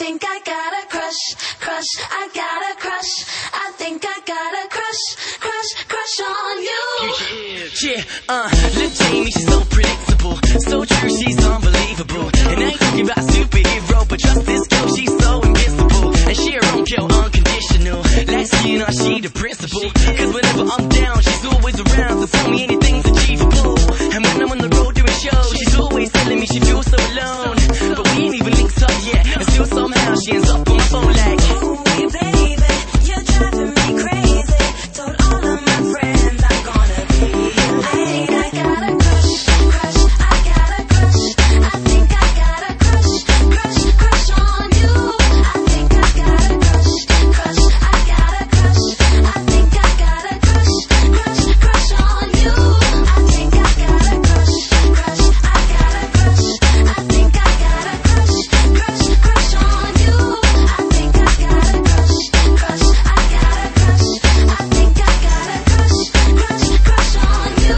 think I got a crush, I got a crush. I think I got a crush on you. Look Jamie, she's so predictable, so true, she's unbelievable. And I ain't talking about a superhero, but trust this girl, she's so invincible. And she her own girl, unconditional. Like skin on, she the principal. Cause whenever I'm down, she's always around to tell me anything's achievable. And when I'm on the road doing shows, she's always telling me she feels so alone. But we ain't even linked up yet, and still somehow she ends up on my phone like, ooh, baby, you're driving me crazy. Told all of my friends I'm gonna be late. I got a crush, I got a crush. I think I got a crush on you. I think I got a crush, I got a crush. I think I got a crush on you. I think I got a crush, I got a crush. I think I got a crush on you. I think I got a crush, I got a crush. I think I got a crush on you.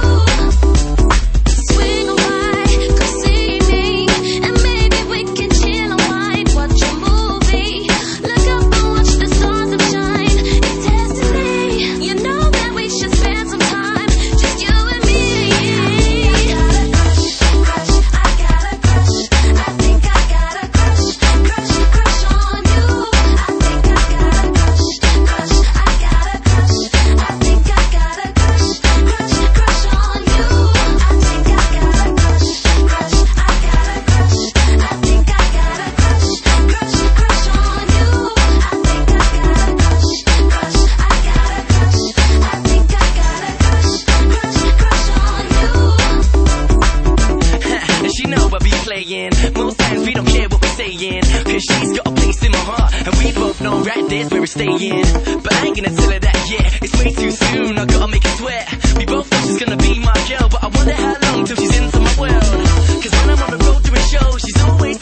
Swing away, come see me, and maybe we can chill and wine, watch a movie. Look up and watch the stars that shine. It's destiny. You know that we should spend some time, just you and me. I got a crush, I got a crush. I think I got a crush on you. I think I got a crush, I got a crush. I think I got a crush on you. I think I got a crush, I got a crush. I think I got a crush on you. I think I got a crush, I got a crush. I think I got a crush on you. and she know I be playing. Most times we don't care what we're saying, cause she's got a place in my heart, and we both know right there's where we're staying. But I ain't gonna tell her that yet, it's way too soon, I gotta make her sweat. We both know she's gonna be my girl, but I wonder how long till she's into my world. Cause when I'm on the road doing shows, she's always